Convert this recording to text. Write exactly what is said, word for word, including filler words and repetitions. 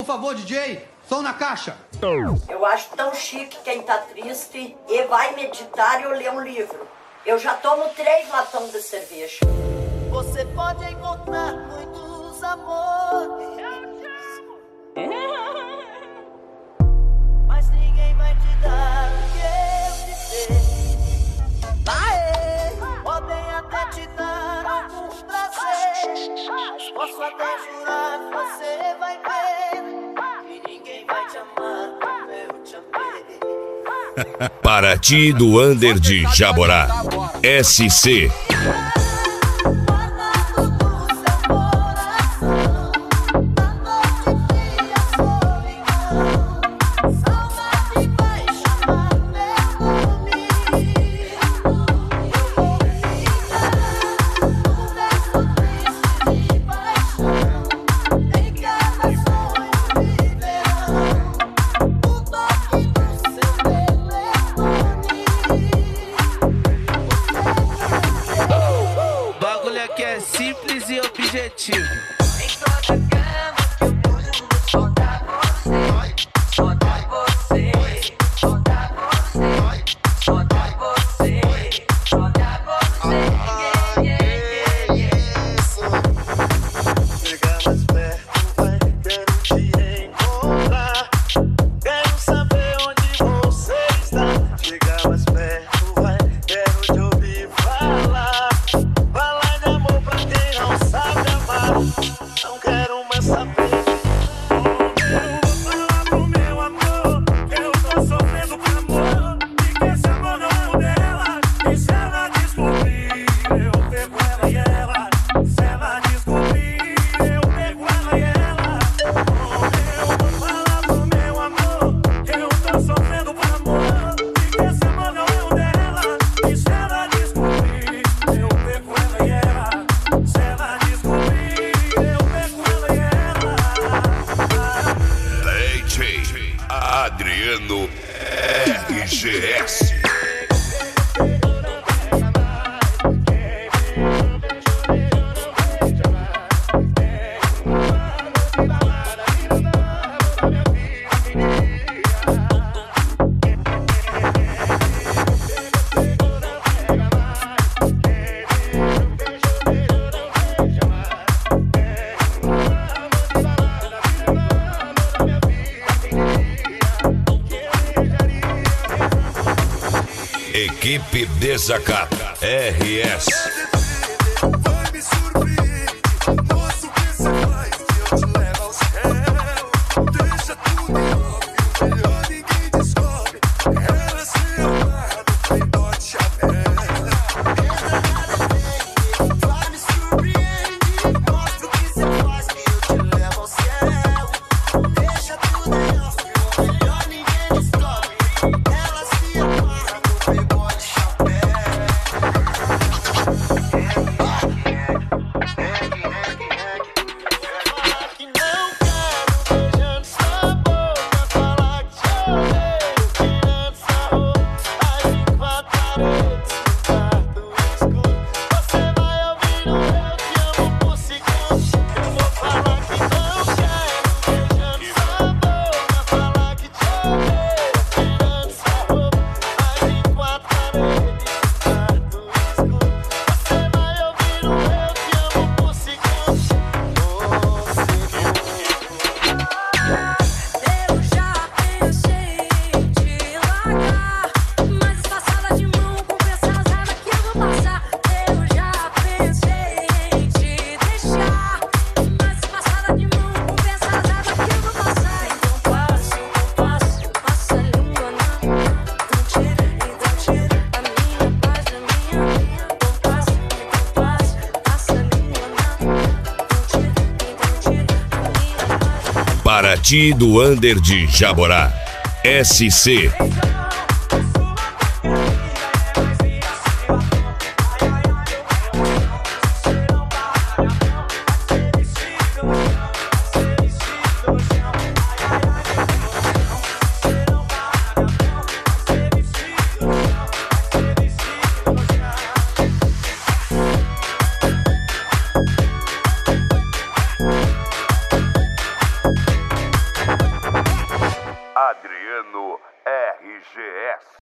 favor, D J, som na caixa. Eu acho tão chique quem tá triste e vai meditar ou ler um livro. Eu já tomo três latões de cerveja. Você pode encontrar muitos amores, mas ninguém vai te dar o que eu te dei. Aê, podem até te dar algum prazer, posso até jurar que você vai ver que ninguém vai te amar como eu te amei. Paraty do Under de Jaborá. S C. Simples e objetivo. Adriano R G S. Equipe Desacato R S. Vai me surpreender, moço, o que você faz? Eu te levo ao céu. Deixa tudo em off, o melhor ninguém descobre. Ela se amar do playboy de chapéu. Vai me surpreender, mostra o que você faz, que eu te levo ao céu. Deixa tudo em off, o melhor ninguém descobre. Ela se amar do playboy de chapéu. Paraty do Under de Jaborá. S C. Adriano R G S.